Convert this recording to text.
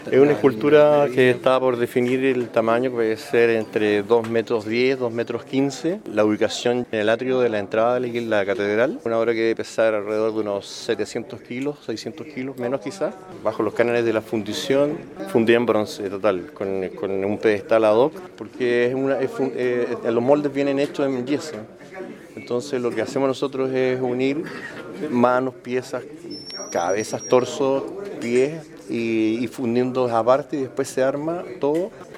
Es una escultura que está por definir el tamaño, que puede ser entre 2,10 m, 2,15 m. La ubicación en el atrio de la entrada de la catedral. Una obra que debe pesar alrededor de unos 700 kilos, 600 kilos, menos quizás. Bajo los cánones de la fundición, fundida en bronce total, con un pedestal ad hoc, porque los moldes vienen hechos en yeso. Entonces lo que hacemos nosotros es unir manos, piezas, cabezas, torso, pies y fundiendo aparte y después se arma todo